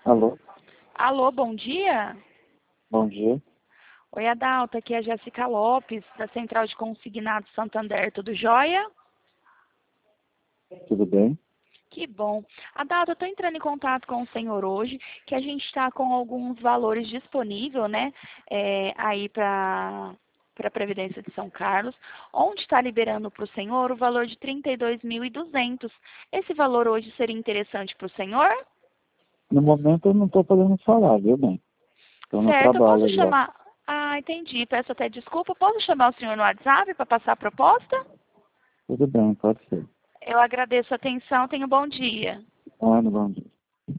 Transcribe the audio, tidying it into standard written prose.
Alô, Alô, bom dia. bom dia. Oi, Adalto, aqui é a Jéssica Lopes, da Central de Consignados Santander, tudo jóia? Tudo bem? Que bom. Adalto, eu estou entrando em contato com o senhor hoje, que a gente está com alguns valores disponíveis, né, aí para a Previdência de São Carlos, onde está liberando para o senhor o valor de 32.200. Esse valor hoje seria interessante para o senhor? No momento eu não estou podendo falar, viu, bem? Estou no Certo, eu trabalho posso agora. chamar... Ah, entendi. Peço até desculpa. Posso chamar o senhor no WhatsApp para passar a proposta? Tudo bem, pode ser. Eu agradeço a atenção. Tenha um bom dia. Bom dia.